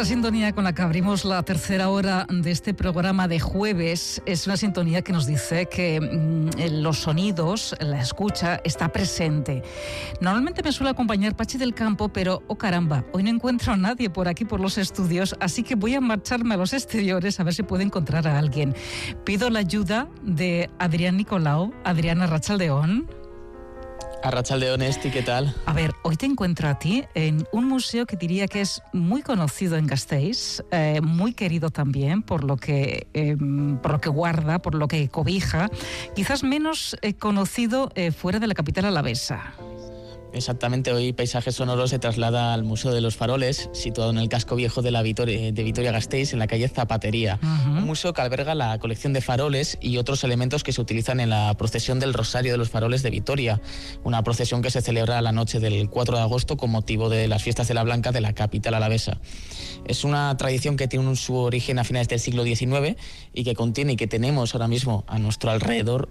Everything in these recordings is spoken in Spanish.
Esta sintonía con la que abrimos la tercera hora de este programa de jueves es una sintonía que nos dice que los sonidos, la escucha, está presente. Normalmente me suele acompañar Pachi del Campo, pero, oh caramba, hoy no encuentro a nadie por aquí, por los estudios, así que voy a marcharme a los exteriores a ver si puedo encontrar a alguien. Pido la ayuda de Adrián Nicolau. Adrián, arratsaldeon. Arratsaldeon, Esti, ¿qué tal? A ver, hoy te encuentro a ti en un museo que diría que es muy conocido en Gasteiz, muy querido también por lo que guarda, por lo que cobija, quizás menos conocido fuera de la capital alavesa. Exactamente, hoy Paisajes Sonoros se traslada al Museo de los Faroles, situado en el casco viejo de Vitoria-Gasteiz, en la calle Zapatería. Un museo que alberga la colección de faroles y otros elementos que se utilizan en la procesión del Rosario de los Faroles de Vitoria, una procesión que se celebra la noche del 4 de agosto con motivo de las fiestas de la Blanca de la capital alavesa. Es una tradición que tiene su origen a finales del siglo XIX y que contiene y que tenemos ahora mismo a nuestro alrededor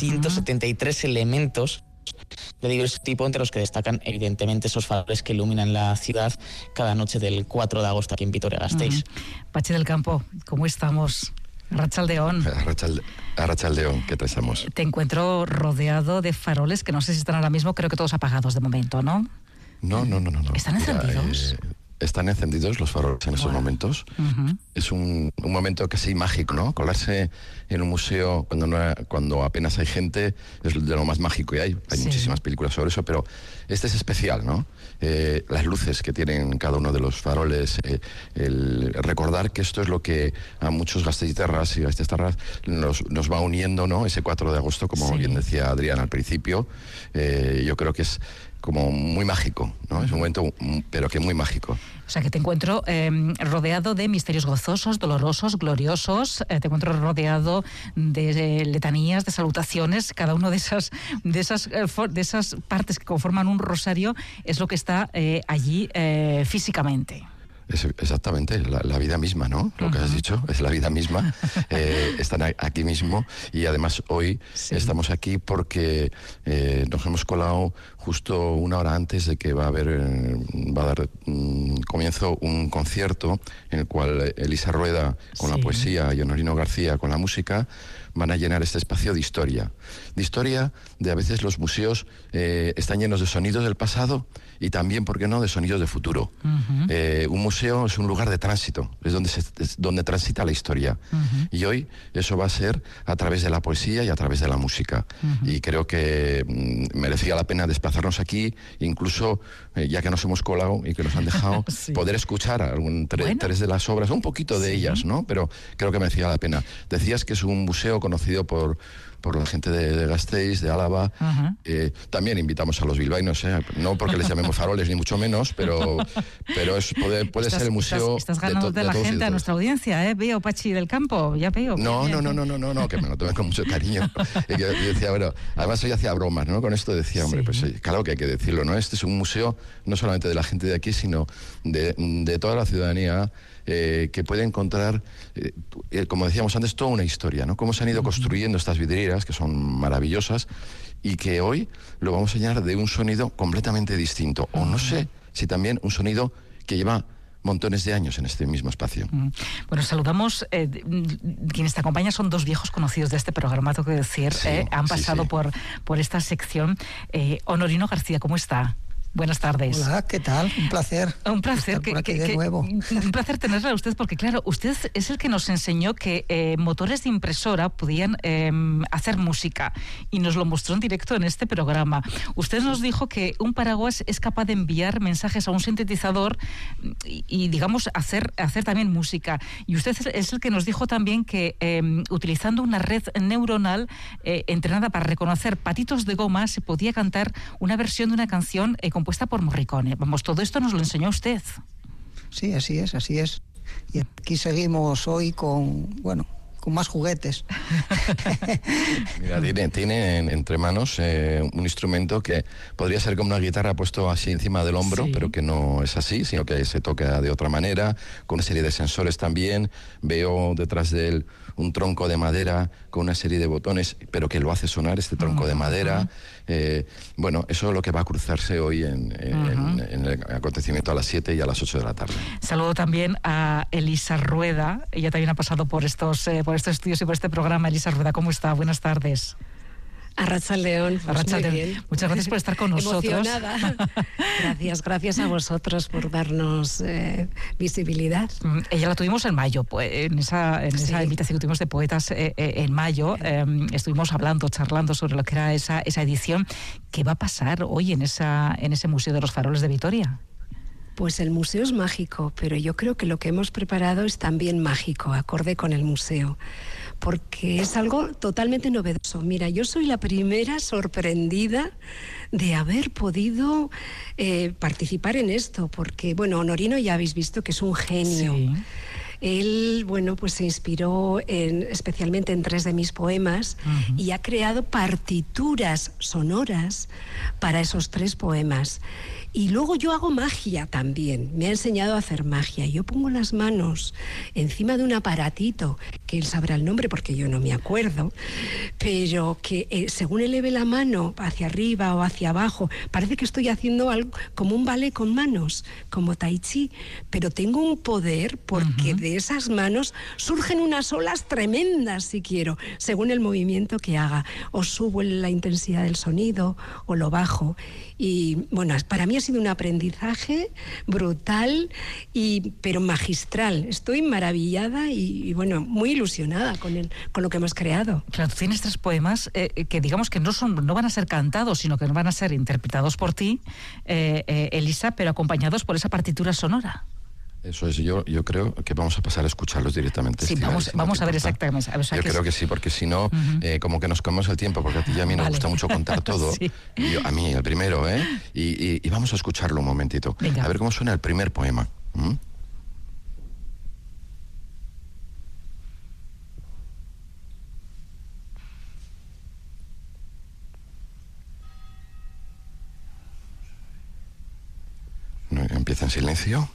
273 elementos de diverso tipo, entre los que destacan evidentemente esos faroles que iluminan la ciudad cada noche del 4 de agosto aquí en Vitoria-Gasteiz. Pachi del Campo, ¿cómo estamos? Arratsaldeon. Arratsaldeon, ¿qué tal estamos? Te encuentro rodeado de faroles que no sé si están ahora mismo, creo que todos apagados de momento, ¿no? No. ¿Están encendidos? Están encendidos los faroles en estos momentos. Es un momento casi mágico, ¿no? Colarse en un museo cuando apenas hay gente es de lo más mágico que hay. Hay muchísimas películas sobre eso, pero este es especial, ¿no? Las luces que tienen cada uno de los faroles, el recordar que esto es lo que a muchos gasteiztarras y gasteiztarras nos va uniendo, ¿no? Ese 4 de agosto, como bien decía Adrián al principio, yo creo que es como muy mágico, ¿no? Es un momento, pero que muy mágico. O sea, que te encuentro rodeado de misterios gozosos, dolorosos, gloriosos, te encuentro rodeado de letanías, de salutaciones, cada una de esas partes que conforman un rosario es lo que está allí físicamente. Exactamente, la vida misma, ¿no? Lo que has dicho, es la vida misma. Están aquí mismo y además hoy estamos aquí porque nos hemos colado justo una hora antes de que va a dar comienzo un concierto en el cual Elisa Rueda con la poesía y Honorino García con la música van a llenar este espacio de historia. De a veces los museos están llenos de sonidos del pasado y también, ¿por qué no?, de sonidos de futuro. Un museo es un lugar de tránsito, es donde transita la historia. Y hoy eso va a ser a través de la poesía y a través de la música. Y creo que merecía la pena desplazarnos aquí, incluso ya que nos hemos colado y que nos han dejado poder escuchar tres de las obras, un poquito de ellas, ¿no? Pero creo que merecía la pena. Decías que es un museo conocido por la gente de Gasteiz, de Álava. También invitamos a los bilbaínos, no porque les llamemos faroles ni mucho menos, pero puede ser el museo. Estás ganando de la gente, a nuestra audiencia, veo, Pachi del Campo, ya veo. No, que me lo tomé con mucho cariño. Yo decía, bueno, además hoy hacía bromas, ¿no? Con esto decía, hombre, pues claro que hay que decirlo, ¿no? Este es un museo no solamente de la gente de aquí, sino de toda la ciudadanía, que puede encontrar, como decíamos antes, toda una historia, ¿no? Cómo se han ido construyendo estas vidrieras, que son maravillosas, y que hoy lo vamos a llenar de un sonido completamente distinto. O no sé si también un sonido que lleva montones de años en este mismo espacio. Bueno, saludamos, quienes te acompañan son dos viejos conocidos de este programa, tengo que decir, han pasado por esta sección. Honorino García, ¿cómo está? Buenas tardes. Hola, ¿qué tal? Un placer. Un placer estar por aquí de nuevo. Un placer tenerla a usted, porque claro, usted es el que nos enseñó que motores de impresora podían hacer música y nos lo mostró en directo en este programa. Usted nos dijo que un paraguas es capaz de enviar mensajes a un sintetizador y digamos, hacer también música. Y usted es el que nos dijo también que utilizando una red neuronal entrenada para reconocer patitos de goma se podía cantar una versión de una canción compuesta por Morricone. Vamos, todo esto nos lo enseñó usted. Sí, así es. Y aquí seguimos hoy con con más juguetes. Mira, tiene entre manos un instrumento que podría ser como una guitarra puesto así encima del hombro, pero que no es así, sino que se toca de otra manera, con una serie de sensores también. Veo detrás de él un tronco de madera con una serie de botones, pero que lo hace sonar, este tronco de madera. Bueno, eso es lo que va a cruzarse hoy en el acontecimiento a las 7 y a las 8 de la tarde. Saludo también a Elisa Rueda. Ella también ha pasado por estos estudios y por este programa. Elisa Rueda, ¿cómo está? Buenas tardes. Arratsaldeon, Arratsaldeon. Muy bien. Muchas gracias por estar con nosotros. Emocionada. Gracias a vosotros por darnos visibilidad. Ella la tuvimos en mayo, pues, en esa invitación que tuvimos de poetas en mayo. Estuvimos charlando sobre lo que era esa edición. ¿Qué va a pasar hoy en ese Museo de los Faroles de Vitoria? Pues el museo es mágico, pero yo creo que lo que hemos preparado es también mágico, acorde con el museo, porque es algo totalmente novedoso. Mira, yo soy la primera sorprendida de haber podido participar en esto, porque, bueno, Honorino ya habéis visto que es un genio. Sí. Él, bueno, pues se inspiró especialmente en 3 de mis poemas y ha creado partituras sonoras para esos 3 poemas. Y luego yo hago magia también, me ha enseñado a hacer magia. Yo pongo las manos encima de un aparatito, que él sabrá el nombre porque yo no me acuerdo, pero que según eleve la mano hacia arriba o hacia abajo, parece que estoy haciendo algo como un ballet con manos, como tai chi, pero tengo un poder porque de esas manos surgen unas olas tremendas, si quiero, según el movimiento que haga. O subo la intensidad del sonido o lo bajo. Y bueno, para mí ha sido un aprendizaje brutal, pero magistral. Estoy maravillada y bueno, muy ilusionada con lo que hemos creado. Claro, tú tienes 3 poemas que digamos que no van a ser cantados, sino que van a ser interpretados por ti, Elisa, pero acompañados por esa partitura sonora. Eso es, yo creo que vamos a pasar a escucharlos directamente. Sí, vamos a ver exactamente. Yo creo que sí, porque si no, como que nos comemos el tiempo, porque a ti y a mí nos gusta mucho contar todo. Sí. A mí, el primero, y vamos a escucharlo un momentito. Venga. A ver cómo suena el primer poema. Empieza en silencio.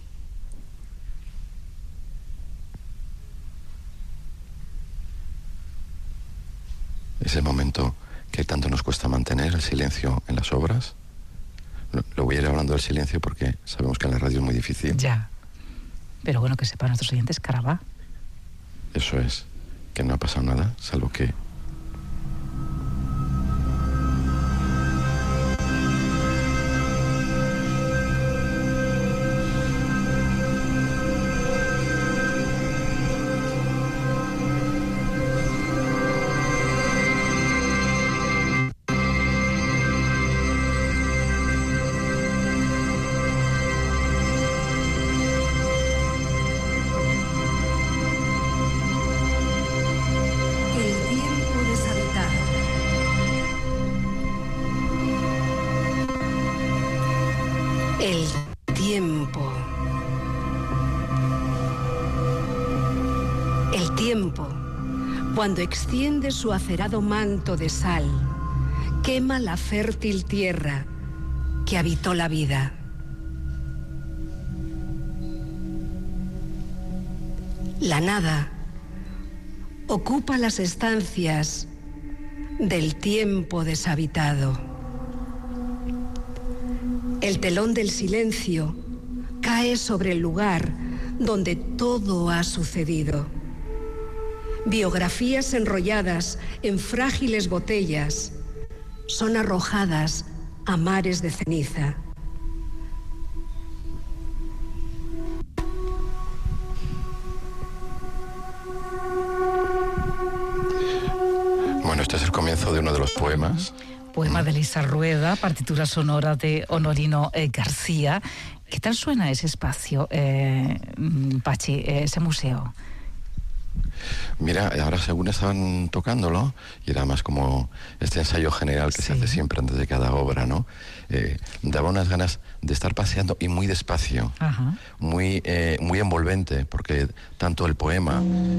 Ese momento que tanto nos cuesta mantener, el silencio en las obras. Lo voy a ir hablando del silencio porque sabemos que en la radio es muy difícil. Ya. Pero bueno, que sepan nuestros oyentes, caramba. Eso es, que no ha pasado nada, salvo que... El tiempo. El tiempo, cuando extiende su acerado manto de sal, quema la fértil tierra que habitó la vida. La nada ocupa las estancias del tiempo deshabitado. El telón del silencio cae sobre el lugar donde todo ha sucedido. Biografías enrolladas en frágiles botellas son arrojadas a mares de ceniza. Bueno, este es el comienzo de uno de los poemas. Poema de Elisa Rueda, partitura sonora de Honorino García. ¿Qué tal suena ese espacio, Pachi, ese museo? Mira, ahora según estaban tocándolo, y era más como este ensayo general que se hace siempre antes de cada obra, ¿no? Daba unas ganas de estar paseando y muy despacio, muy envolvente, porque tanto el poema,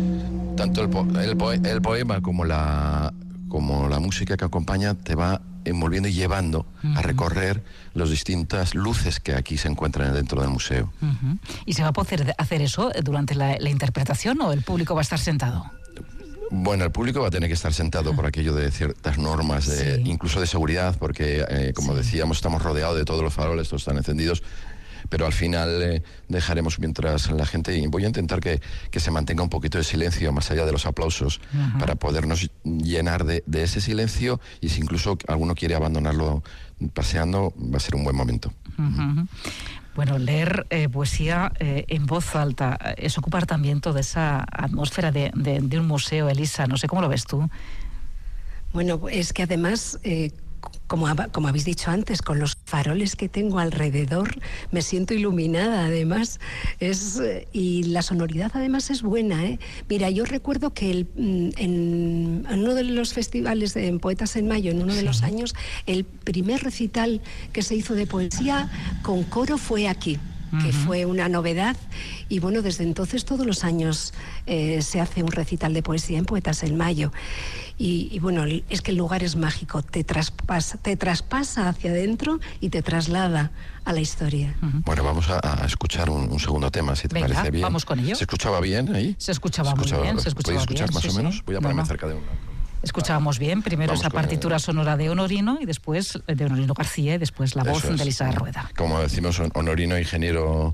el poema como la música que acompaña te va envolviendo y llevando a recorrer las distintas luces que aquí se encuentran dentro del museo. ¿Y se va a poder hacer eso durante la interpretación o el público va a estar sentado? Bueno, el público va a tener que estar sentado por aquello de ciertas normas, incluso de seguridad, porque, como decíamos, estamos rodeados de todos los faroles, todos están encendidos, pero al final dejaremos mientras la gente, y voy a intentar que se mantenga un poquito de silencio más allá de los aplausos, para podernos llenar de ese silencio, y si incluso alguno quiere abandonarlo paseando, va a ser un buen momento. Bueno, leer poesía en voz alta es ocupar también toda esa atmósfera de un museo, Elisa. No sé cómo lo ves tú. Bueno, es que además, como habéis dicho antes, con los faroles que tengo alrededor, me siento iluminada, además. Y la sonoridad, además, es buena, ¿eh? Mira, yo recuerdo que en uno de los festivales en Poetas en Mayo, en uno de los años, el primer recital que se hizo de poesía con coro fue aquí, que fue una novedad, y bueno, desde entonces todos los años se hace un recital de poesía en Poetas en Mayo, y bueno, es que el lugar es mágico, te traspasa hacia adentro y te traslada a la historia. Bueno, vamos a escuchar un segundo tema, si te parece bien. Vamos con ello. ¿Se escuchaba bien ahí? Se escuchaba muy bien, se escuchaba bien. ¿Podéis escuchar más o menos? Voy a ponerme cerca de uno. Escuchábamos bien, primero esa partitura sonora de Honorino, y después de Honorino García, y después la voz de Elisa Rueda. Como decimos, Honorino, ingeniero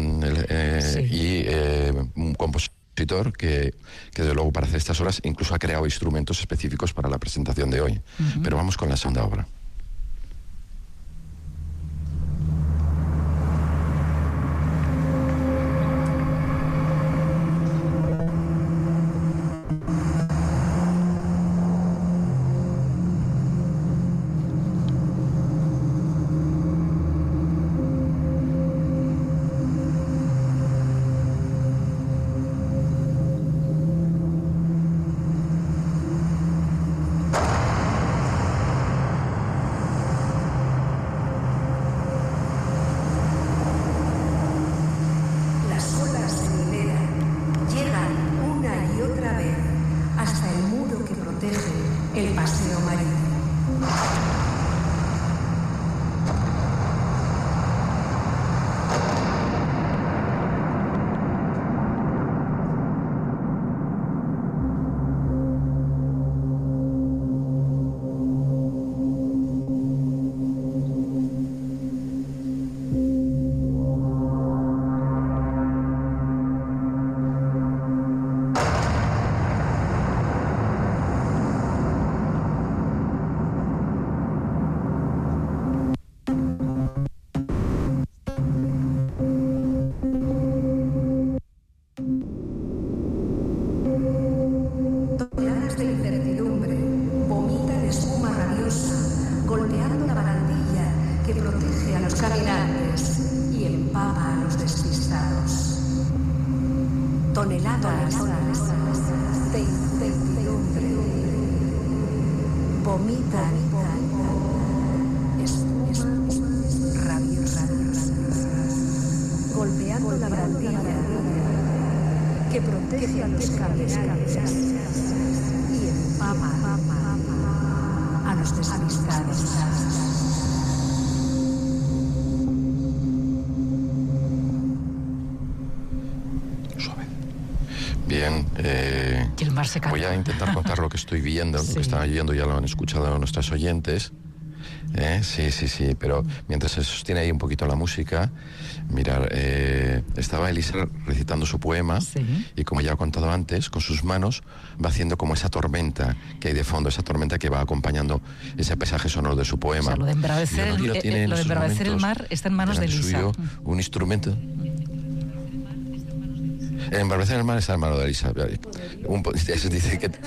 y un compositor que desde luego para hacer estas horas incluso ha creado instrumentos específicos para la presentación de hoy. Pero vamos con la segunda obra. Voy a intentar contar lo que estoy viendo, lo que están viendo, ya lo han escuchado nuestros oyentes. Sí, pero mientras se sostiene ahí un poquito la música, mirar, estaba Elisa recitando su poema, y como ya he contado antes, con sus manos va haciendo como esa tormenta que hay de fondo, esa tormenta que va acompañando ese paisaje sonoro de su poema. O sea, lo de embravecer el mar está en manos de Elisa. Un instrumento. Embarrecer el mar está en mano de Elisa. Eso dice que...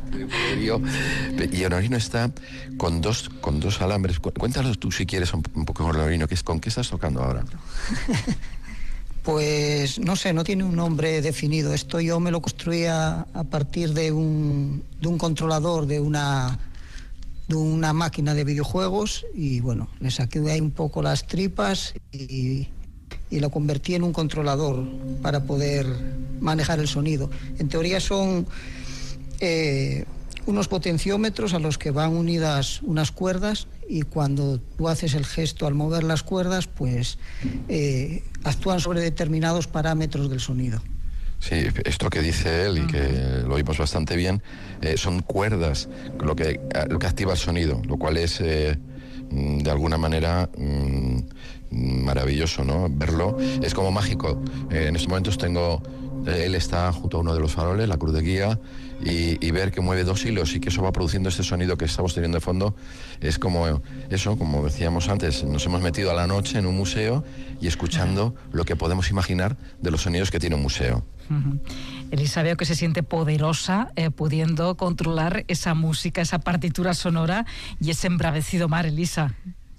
Y Honorino está con dos alambres. Cuéntanos tú, si quieres, un poco, Honorino, ¿con qué estás tocando ahora? Pues no sé, no tiene un nombre definido. Esto yo me lo construía a partir de un controlador de una máquina de videojuegos y bueno, le saqué de ahí un poco las tripas y lo convertí en un controlador para poder manejar el sonido. En teoría son unos potenciómetros a los que van unidas unas cuerdas y cuando tú haces el gesto al mover las cuerdas, pues actúan sobre determinados parámetros del sonido. Sí, esto que dice él y que lo oímos bastante bien, son cuerdas lo que activa el sonido, lo cual es de alguna manera maravilloso, ¿no? Verlo es como mágico. En estos momentos él está junto a uno de los faroles, la cruz de guía, y ver que mueve 2 hilos y que eso va produciendo este sonido que estamos teniendo de fondo, es como eso, como decíamos antes, nos hemos metido a la noche en un museo y escuchando lo que podemos imaginar de los sonidos que tiene un museo. Elisa, veo que se siente poderosa pudiendo controlar esa música, esa partitura sonora y ese embravecido mar, Elisa.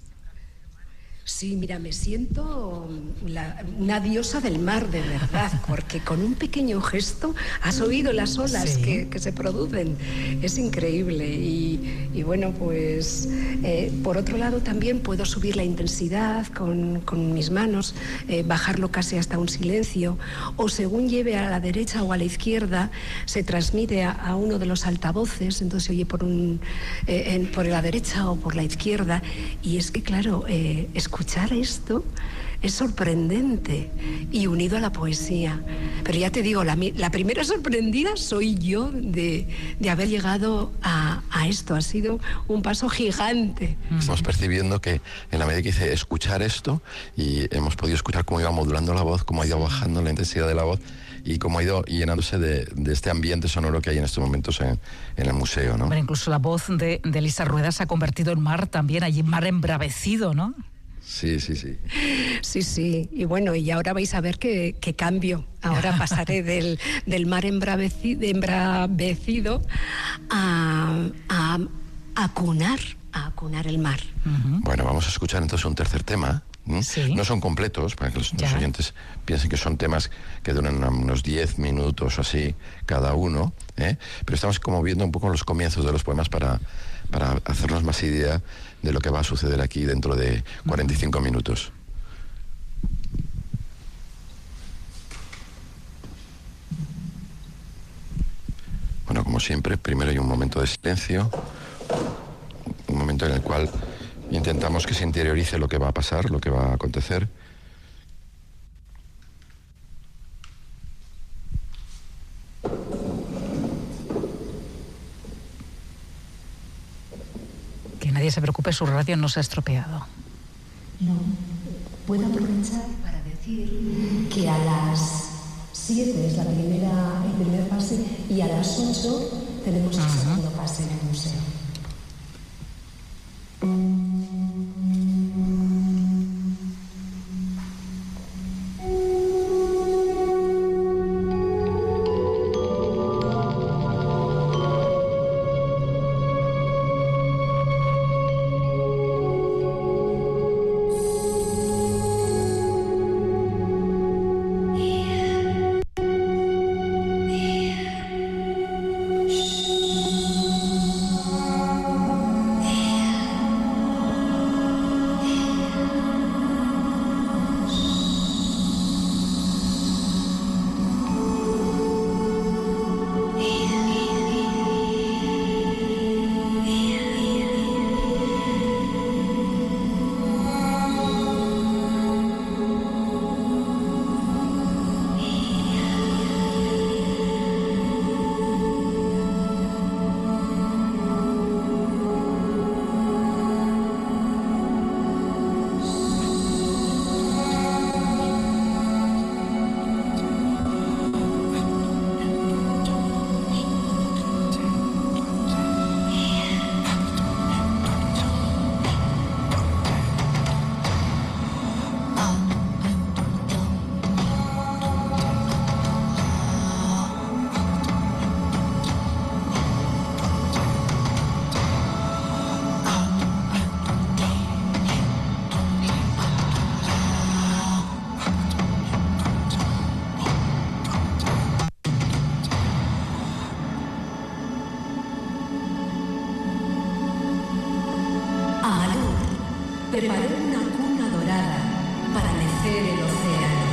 Sí, mira, me siento una diosa del mar, de verdad, porque con un pequeño gesto has oído las olas que se producen. Es increíble. Y bueno, pues por otro lado también puedo subir la intensidad con mis manos, bajarlo casi hasta un silencio, o según lleve a la derecha o a la izquierda, se transmite a uno de los altavoces, entonces se oye por la derecha o por la izquierda. Y es que, claro, escuchar esto es sorprendente y unido a la poesía. Pero ya te digo, la primera sorprendida soy yo de haber llegado a esto. Ha sido un paso gigante. Estamos percibiendo que en la medida que dice escuchar esto, y hemos podido escuchar cómo iba modulando la voz, cómo ha ido bajando la intensidad de la voz y cómo ha ido llenándose de este ambiente sonoro que hay en estos momentos en el museo, ¿no? Bueno, incluso la voz de Elisa Rueda se ha convertido en mar también, allí mar embravecido, ¿no? Sí. Sí. Y bueno, y ahora vais a ver qué cambio. Ahora pasaré del mar embravecido a acunar el mar. Bueno, vamos a escuchar entonces un tercer tema. Sí. No son completos, para que los oyentes piensen que son temas que duran unos 10 minutos o así cada uno, pero estamos como viendo un poco los comienzos de los poemas para hacernos más idea de lo que va a suceder aquí dentro de 45 minutos. Bueno, como siempre, primero hay un momento de silencio, un momento en el cual intentamos que se interiorice lo que va a pasar, lo que va a acontecer. Que nadie se preocupe, su radio no se ha estropeado. No, puedo aprovechar para decir que a las 7 es el primer pase y a las 8 tenemos el segundo pase en el museo. preparó una cuna dorada para mecer el océano.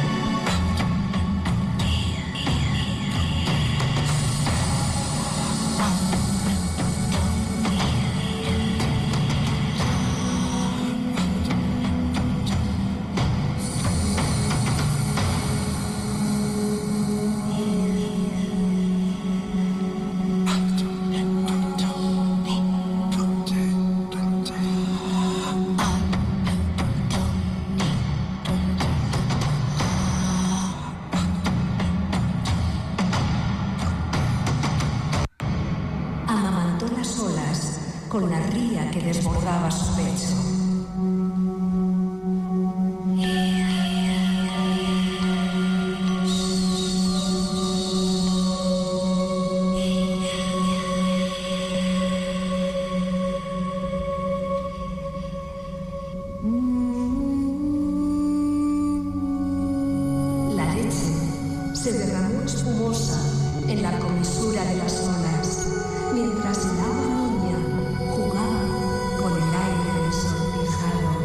Amamantó las olas con la ría que desbordaba su pecho. La leche se derramó espumosa en la comisura de las olas, mientras el agua niña jugaba con el aire ensortijado.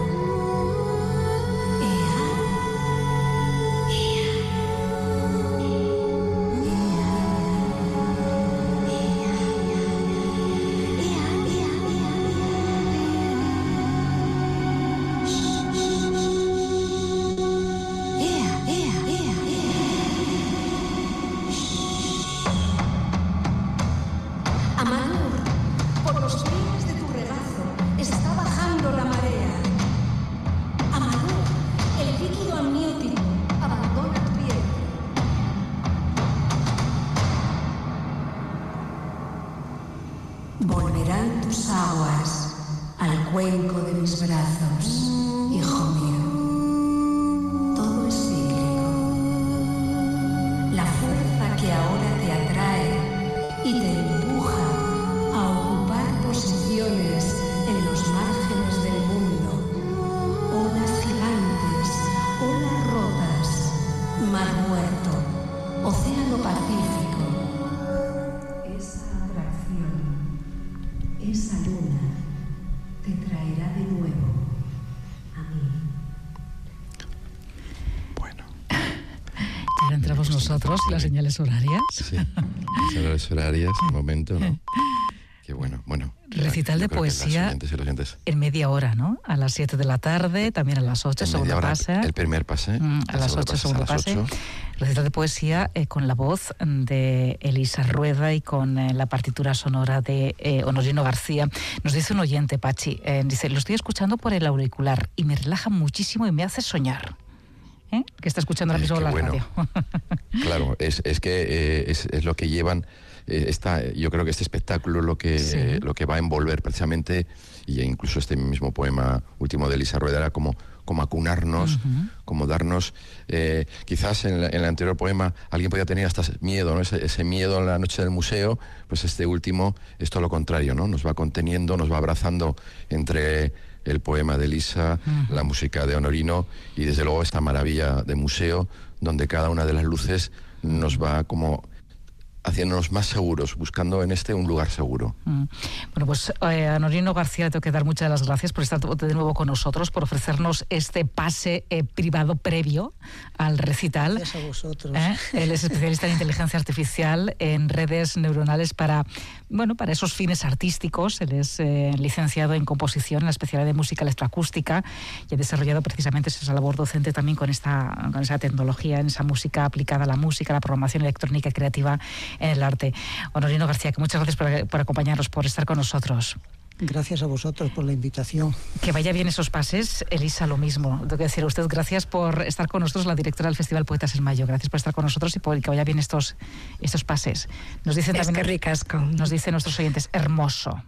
Amanur, por los pliegues de tu regazo está bajando la marea. Amanur, el líquido amniótico abandona tu piel. Volverán tus aguas al cuenco de mis brazos, hijo mío. Todo es cíclico. La fuerza que ahora te atrae y te empuja a ocupar posiciones en los márgenes del mundo. Olas gigantes, olas rotas, mar muerto, océano Pacífico. Esa atracción, esa luna, te traerá de nuevo a mí. Bueno, Y ahora entramos nosotros, las señales horarias. sí. Las señales horarias, un momento, ¿no? Qué bueno, bueno. Recital yo de creo que poesía las oyentes y los oyentes. en media hora, ¿no? A las 7 de la tarde, también a las 8, En segundo media hora, pase. el primer pase. A el las 8, segundo segundo pase pase. a las 8. Recital de poesía con la voz de Elisa Rueda y con la partitura sonora de Honorino García. Nos dice un oyente, Pachi, dice, lo estoy escuchando por el auricular y me relaja muchísimo y me hace soñar. Que está escuchando ahora mismo la radio. Claro, es que es lo que llevan. Yo creo que este espectáculo lo que va a envolver precisamente, y incluso este mismo poema último de Elisa Rueda era como acunarnos, como darnos, quizás en el anterior poema alguien podía tener hasta miedo, ¿no? Ese miedo en la noche del museo, pues este último es todo lo contrario, ¿no? Nos va conteniendo, nos va abrazando entre el poema de Elisa, la música de Honorino y desde luego esta maravilla de museo donde cada una de las luces nos va como haciéndonos más seguros, buscando en un lugar seguro. Bueno, pues a Honorino García le tengo que dar muchas las gracias por estar de nuevo con nosotros, por ofrecernos este pase privado previo al recital. Gracias a vosotros. Él es especialista en inteligencia artificial, en redes neuronales para esos fines artísticos. Él es licenciado en composición, en la especialidad de música electroacústica, y ha desarrollado precisamente esa labor docente también con esa tecnología, en esa música aplicada a la música, la programación electrónica creativa en el arte. Honorino García, que muchas gracias por acompañarnos, por estar con nosotros. Gracias a vosotros por la invitación. Que vaya bien esos pases. Elisa, lo mismo. Tengo que decir a usted gracias por estar con nosotros, la directora del Festival Poetas en Mayo. Gracias por estar con nosotros y por que vaya bien estos pases. Nos dicen Es también, que ricasco. nos dicen nuestros oyentes, hermoso.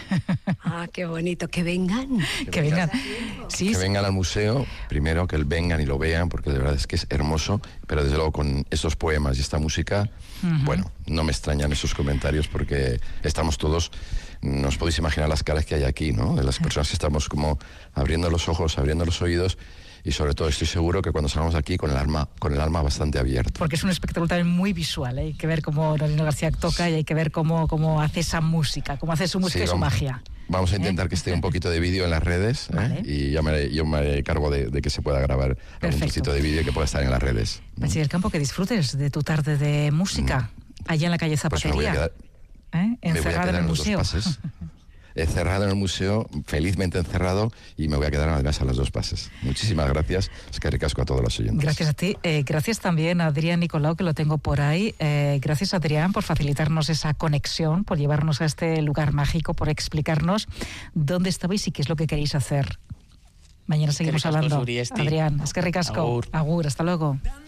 Ah, qué bonito, que vengan. Que vengan. Sí, Que vengan al museo, primero que vengan y lo vean, porque de verdad es que es hermoso, pero desde luego con estos poemas y esta música, bueno, no me extrañan esos comentarios porque estamos todos, no os podéis imaginar las caras que hay aquí, ¿no? De las personas que estamos como abriendo los ojos, abriendo los oídos, y sobre todo estoy seguro que cuando salgamos aquí con el alma bastante abierta. porque es un espectáculo también muy visual, hay que ver cómo Honorino García toca y hay que ver cómo hace esa música, cómo hace su música y su magia. Vamos a intentar que esté un poquito de vídeo en las redes, Vale. y yo me cargo de que se pueda grabar algún trocito de vídeo y que pueda estar en las redes. Bachiller Campo, que disfrutes de tu tarde de música allá en la calle Zapatería. Pues me voy a quedar, encerrada en el los museo. dos pases. Encerrado en el museo, felizmente encerrado, y me voy a quedar además a los dos pases. Muchísimas gracias. Es que ricasco a todos los oyentes. Gracias a ti. Gracias también a Adrián Nicolau, que lo tengo por ahí. Gracias, Adrián, por facilitarnos esa conexión, por llevarnos a este lugar mágico, por explicarnos dónde estabais y qué es lo que queréis hacer. Mañana seguimos hablando. Adrián, es que ricasco. Agur. Agur, hasta luego.